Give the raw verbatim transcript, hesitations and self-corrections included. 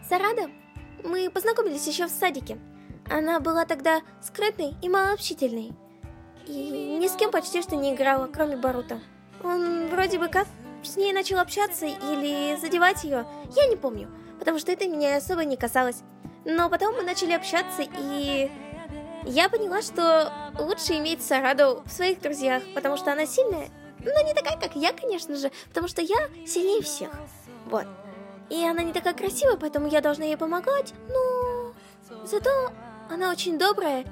Сарада? Мы познакомились еще в садике. Она была тогда скрытной и малообщительной. И ни с кем почти что не играла, кроме Баруто. Он вроде бы как с ней начал общаться или задевать ее, я не помню, потому что это меня особо не касалось. Но потом мы начали общаться, и я поняла, что лучше иметь Сараду в своих друзьях, потому что она сильная, но не такая, как я, конечно же, потому что я сильнее всех. Вот. И она не такая красивая, поэтому я должна ей помогать, но зато она очень добрая.